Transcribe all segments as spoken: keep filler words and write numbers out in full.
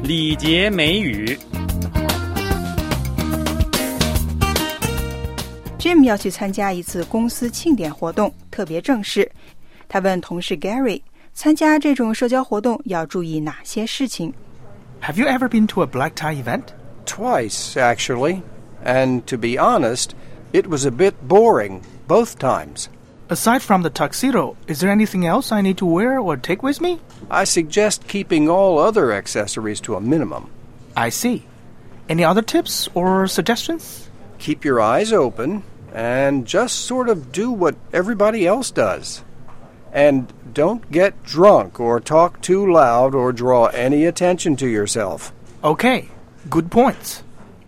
礼节美语。 Jim 要去参加一次公司庆典活动，特别正式。他问同事 Gary， 参加这种社交活动要注意哪些事情？ Have you ever been to a black tie event? Twice, actually. And to be honest, it was a bit boring, both times. Aside from the tuxedo, is there anything else I need to wear or take with me? I suggest keeping all other accessories to a minimum. I see. Any other tips or suggestions? Keep your eyes open and just sort of do what everybody else does. And don't get drunk or talk too loud or draw any attention to yourself. Okay, good points.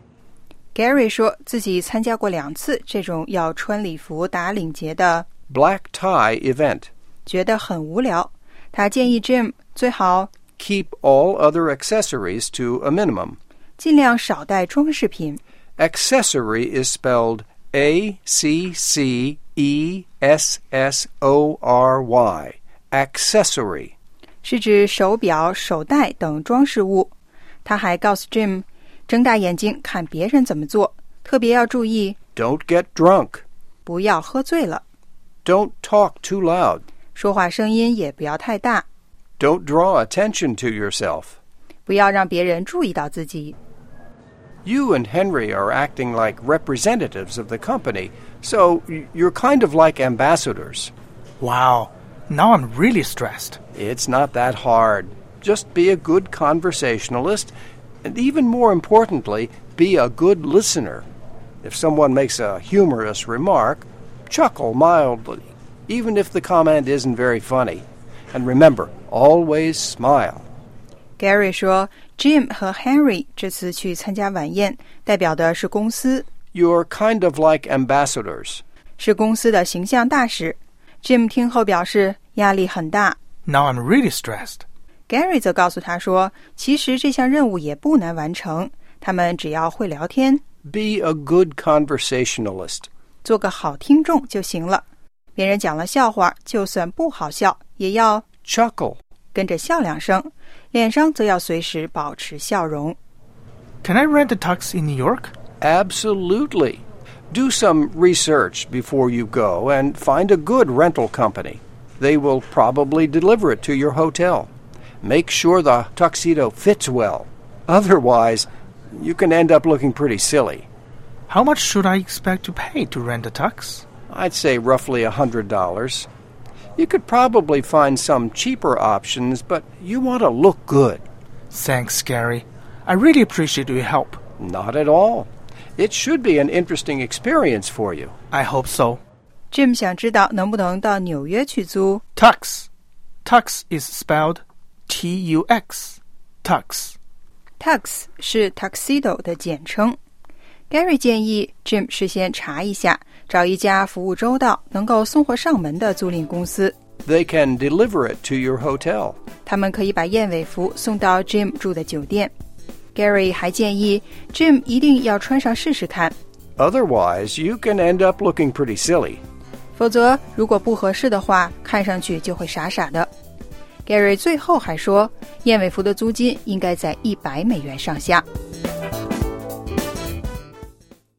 Gary 说自己参加过两次这种要穿礼服打领结的 black tie event. 觉得很无聊。他建议 Jim 最好 keep all other accessories to a minimum. 尽量少带装饰品。 Accessory is spelled A C C E S S O R Y. Accessory. 是指手表、手袋等装饰物。他还告诉 Jim， 睁大眼睛看别人怎么做，特别要注意 Don't get drunk. 不要喝醉了。 Don't talk too loud. 说话声音也不要太大。 Don't draw attention to yourself. 不要让别人注意到自己。 You and Henry are acting like representatives of the company, so you're kind of like ambassadors. Wow, now I'm really stressed. It's not that hard. Just be a good conversationalist, and even more importantly, be a good listener. If someone makes a humorous remark, chuckle mildly, even if the comment isn't very funny. And remember, always smile. Gary 说 Jim 和 Henry 这次去参加晚宴，代表的是公司。 You're kind of like ambassadors. 是公司的形象大使。 Jim 听后表示压力很大。 Now I'm really stressed. Gary 则告诉他说，其实这项任务也不难完成，他们只要会聊天。 Be a good conversationalist. 做个好听众就行了。别人讲了笑话，就算不好笑，也要 chuckle. 跟着笑两声，脸上则要随时保持笑容。 Can I rent a tux in New York? Absolutely. Do some research before you go and find a good rental company. They will probably deliver it to your hotel. Make sure the tuxedo fits well. Otherwise, you can end up looking pretty silly. How much should I expect to pay to rent a tux? I'd say roughly one hundred dollars. You could probably find some cheaper options, but you want to look good. Thanks, Gary. I really appreciate your help. Not at all. It should be an interesting experience for you. I hope so. Jim 想知道能不能到纽约去租 Tux. Tux is spelled T U X. Tux. Tux 是 tuxedo 的简称。 Gary 建议 Jim 事先查一下，找一家服务周到能够送货上门的租赁公司。 They can deliver it to your hotel. 他们可以把燕尾服送到 Jim 住的酒店。 Gary 还建议 Jim 一定要穿上试试看。 Otherwise, you can end up looking pretty silly. 否则如果不合适的话，看上去就会傻傻的。 Gary 最后还说，燕尾服的租金应该在一百美元上下。